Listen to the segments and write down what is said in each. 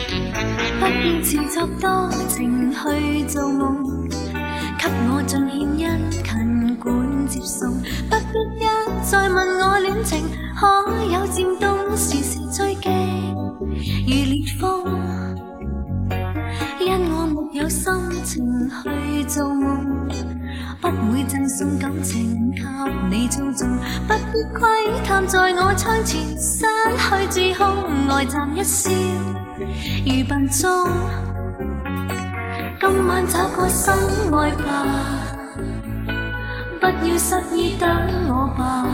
不要自作多情去做梦，给我尽獻殷勤管接送，不必一再問我戀情可有漸凍，時時追擊如烈風，因我沒有心情去做夢，不會贈送感情給你操縱，不必窺探在我窗前失去自控，呆站一笑如笨鐘，今晚找個心愛吧，不要失意等我吧，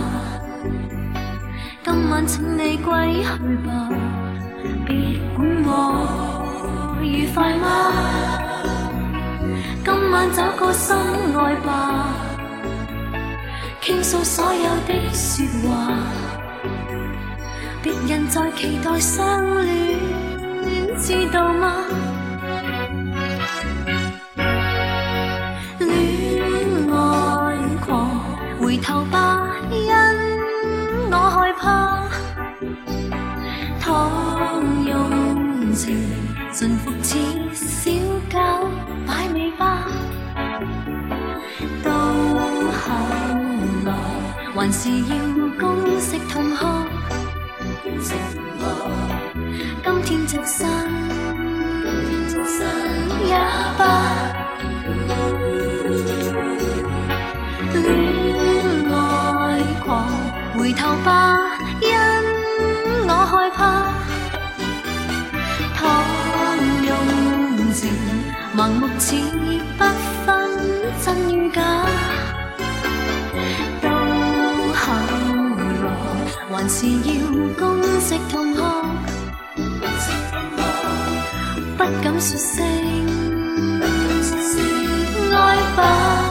今晚請你歸去吧，別管我愉快嗎？今晚找個心愛吧，傾訴所有的說話，別人在期待相戀，知道嗎？戀愛狂，回頭吧，因我害怕，倘用情馴服似小狗擺尾巴，到後來還是要公式同學，今天隻身也罷，戀愛狂，回頭吧，因我害怕，倘用情盲目似不分真與假，到後來還是要公式同學，不敢說聲愛吧。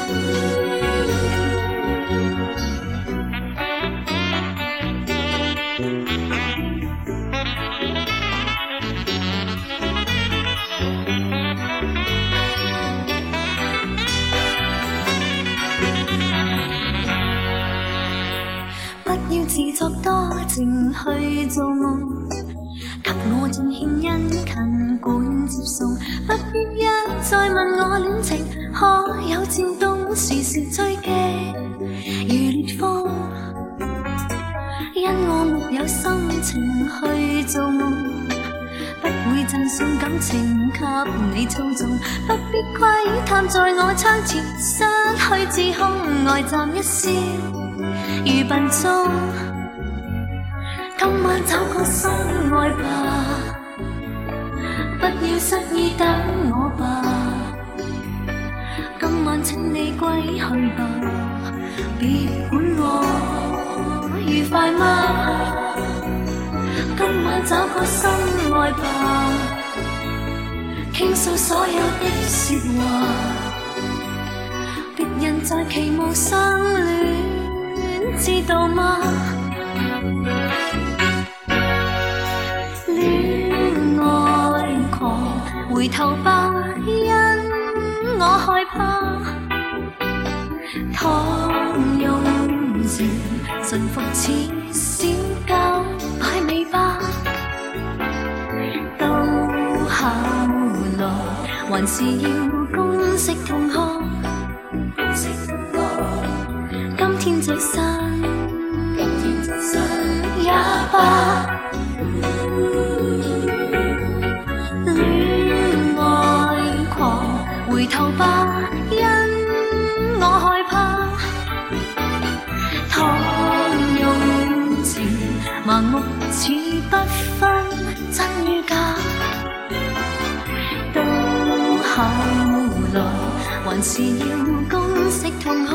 不要自作多情去做夢，給我盡獻殷勤管接送，不必一再問我戀情可有漸凍，時時追擊如烈風，因我沒有心情去做夢，不會贈送感情給你操縱，不必窺探在我窗前失去自控，呆站一笑如笨鐘，今晚找個心愛吧，不要失意等我吧，今晚請你歸去吧，別管我愉快嗎？今晚找個心愛吧，傾訴所有的說話，別人在期望相戀，知道嗎？戀愛狂，回頭吧，因我害怕，倘用情馴服似小狗擺尾巴，到後來還是要公式同學，今天這身也罷，戀愛狂，回頭吧，因我害怕，倘用情盲目似不分真與假，到後來還是要公式同學，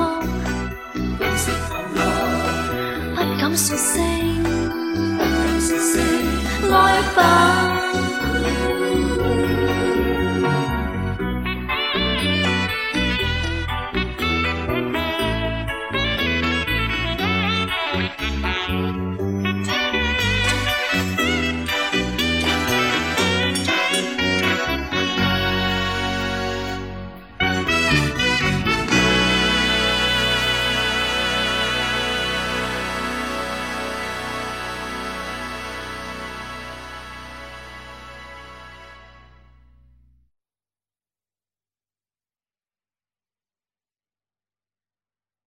不敢說聲愛吧。